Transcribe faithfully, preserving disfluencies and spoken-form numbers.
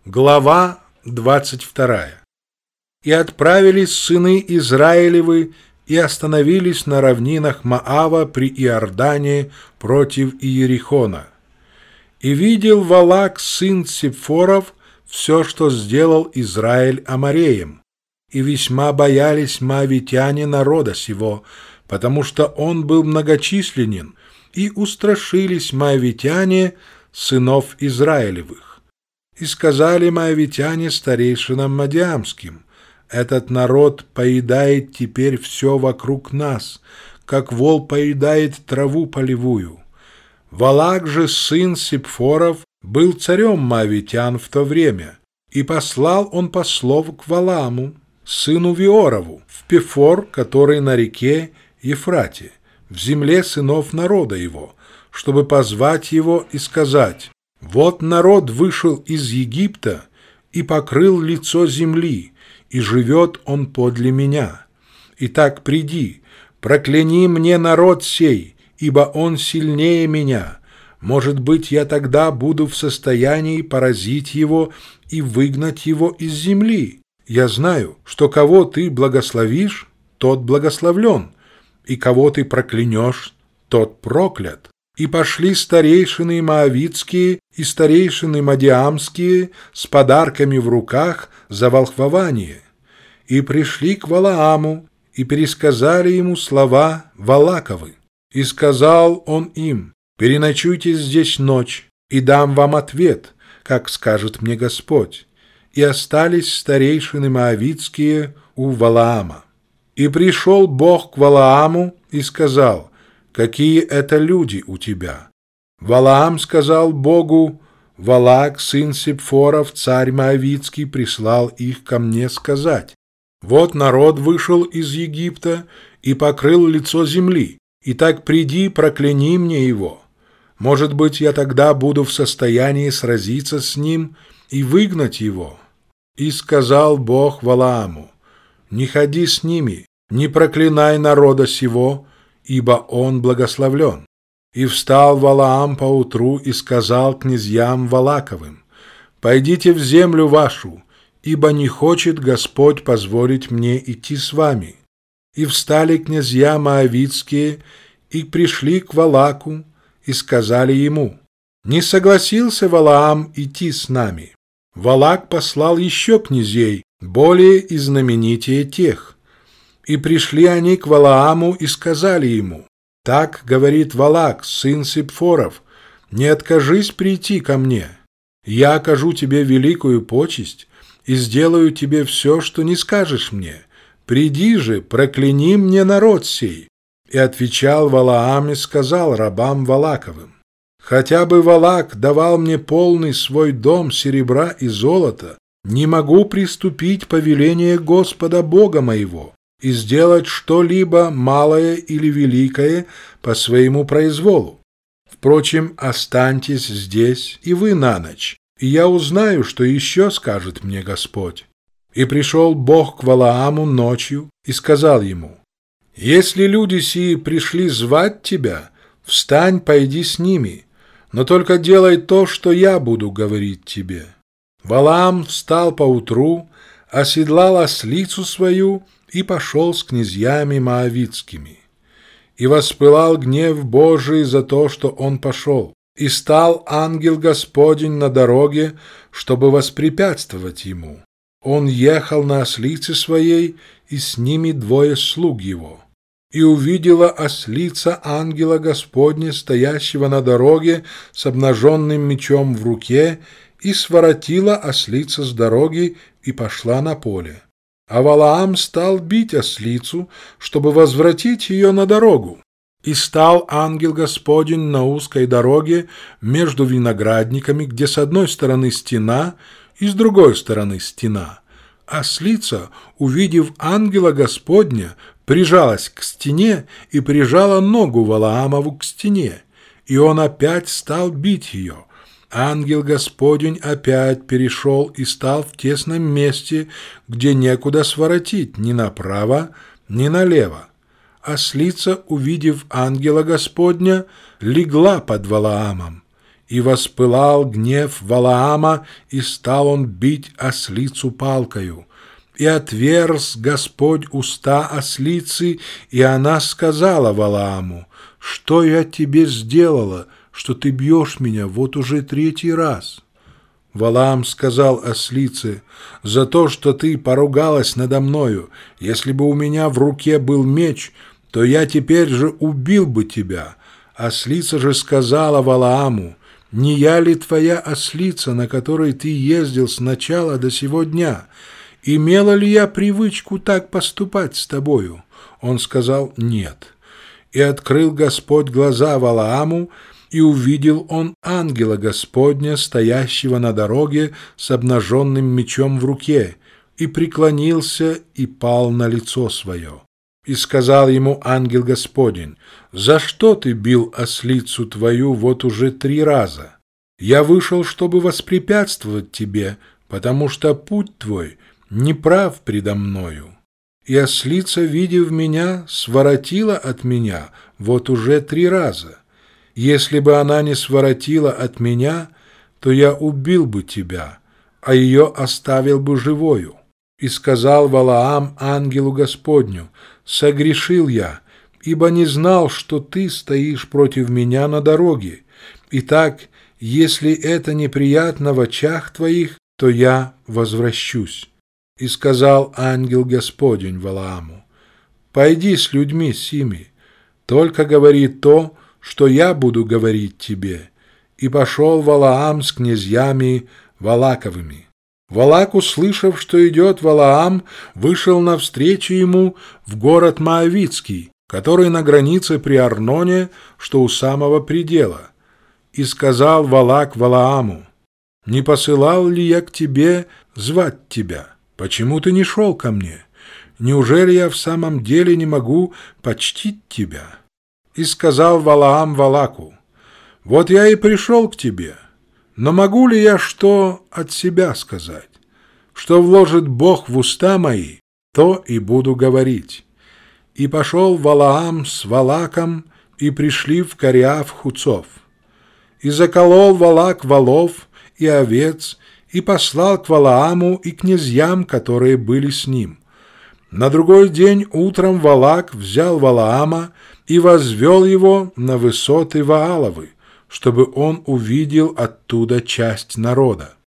Глава двадцать вторая. «И отправились сыны Израилевы и остановились на равнинах Моава при Иордане против Иерихона. И видел Валак, сын Ципфоров, все, что сделал Израиль амореям, и весьма боялись моавитяне народа сего, потому что он был многочисленен, и устрашились моавитяне сынов Израилевых. И сказали моавитяне старейшинам мадиамским: этот народ поедает теперь все вокруг нас, как вол поедает траву полевую. Валак же, сын Ципфоров, был царем моавитян в то время, и послал он послов к Валааму, сыну Виорову, в Пефор, который на реке Ефрате, в земле сынов народа его, чтобы позвать его и сказать: вот народ вышел из Египта и покрыл лицо земли, и живет он подле меня. Итак, приди, прокляни мне народ сей, ибо он сильнее меня. Может быть, я тогда буду в состоянии поразить его и выгнать его из земли. Я знаю, что кого ты благословишь, тот благословлен, и кого ты проклянешь, тот проклят. И пошли старейшины моавитские и старейшины мадиамские с подарками в руках за волхвование, и пришли к Валааму, и пересказали ему слова Валаковы. И сказал он им: переночуйте здесь ночь, и дам вам ответ, как скажет мне Господь. И остались старейшины моавитские у Валаама. И пришел Бог к Валааму и сказал: какие это люди у тебя? Валаам сказал Богу: Валак, сын Ципфоров, царь моавитский, прислал их ко мне сказать: вот народ вышел из Египта и покрыл лицо земли. Итак, приди, прокляни мне его. Может быть, я тогда буду в состоянии сразиться с ним и выгнать его. И сказал Бог Валааму: не ходи с ними, не проклинай народа сего, ибо он благословлен. И встал Валаам поутру и сказал князьям Валаковым: пойдите в землю вашу, ибо не хочет Господь позволить мне идти с вами. И встали князья моавитские и пришли к Валаку и сказали ему: не согласился Валаам идти с нами. Валак послал еще князей, более и знаменитее тех. И пришли они к Валааму и сказали ему: так говорит Валак, сын Ципфоров, не откажись прийти ко мне. Я окажу тебе великую почесть и сделаю тебе все, что не скажешь мне. Приди же, прокляни мне народ сей. И отвечал Валаам и сказал рабам Валаковым: хотя бы Валак давал мне полный свой дом серебра и золота, не могу приступить повеление Господа Бога моего и сделать что-либо малое или великое по своему произволу. Впрочем, останьтесь здесь и вы на ночь, и я узнаю, что еще скажет мне Господь. И пришел Бог к Валааму ночью и сказал ему: если люди сии пришли звать тебя, встань, пойди с ними, но только делай то, что я буду говорить тебе. Валаам встал поутру, оседлал ослицу свою и пошел с князьями моавитскими. И воспылал гнев Божий за то, что он пошел, и стал ангел Господень на дороге, чтобы воспрепятствовать ему. Он ехал на ослице своей, и с ними двое слуг его. И увидела ослица ангела Господня, стоящего на дороге с обнаженным мечом в руке, и своротила ослица с дороги и пошла на поле. А Валаам стал бить ослицу, чтобы возвратить ее на дорогу. И стал ангел Господень на узкой дороге между виноградниками, где с одной стороны стена и с другой стороны стена. Ослица, увидев ангела Господня, прижалась к стене и прижала ногу Валаамову к стене, и он опять стал бить ее. Ангел Господень опять перешел и стал в тесном месте, где некуда своротить ни направо, ни налево. Ослица, увидев ангела Господня, легла под Валаамом, И воспылал гнев Валаама, и стал он бить ослицу палкою. И отверз Господь уста ослицы, и она сказала Валааму: «Что я тебе сделала, что ты бьешь меня вот уже третий раз?» Валаам сказал ослице: «За то, что ты поругалась надо мною. Если бы у меня в руке был меч, то я теперь же убил бы тебя». Ослица же сказала Валааму: «Не я ли твоя ослица, на которой ты ездил с начала до сего дня? Имела ли я привычку так поступать с тобою?» Он сказал: «Нет». И открыл Господь глаза Валааму, и увидел он ангела Господня, стоящего на дороге с обнаженным мечом в руке, и преклонился и пал на лицо свое. И сказал ему ангел Господень: «За что ты бил ослицу твою вот уже три раза? Я вышел, чтобы воспрепятствовать тебе, потому что путь твой неправ предо мною. И ослица, видев меня, своротила от меня вот уже три раза. Если бы она не своротила от меня, то я убил бы тебя, а ее оставил бы живою». И сказал Валаам ангелу Господню: «Согрешил я, ибо не знал, что ты стоишь против меня на дороге. Итак, если это неприятно в очах твоих, то я возвращусь». И сказал ангел Господень Валааму: «Пойди с людьми сими, только говори то, что я буду говорить тебе». И пошел Валаам с князьями Валаковыми. Валак, услышав, что идет Валаам, вышел навстречу ему в город Моавитский, который на границе при Арноне, что у самого предела. И сказал Валак Валааму: «Не посылал ли я к тебе звать тебя? Почему ты не шел ко мне? Неужели я в самом деле не могу почтить тебя?» И сказал Валаам Валаку: «Вот я и пришел к тебе, но могу ли я что от себя сказать? Что вложит Бог в уста мои, то и буду говорить». И пошел Валаам с Валаком, и пришли в Кореав Хуцов. И заколол Валак волов и овец, и послал к Валааму и князьям, которые были с ним. На другой день утром Валак взял Валаама и возвел его на высоты Вааловы, чтобы он увидел оттуда часть народа.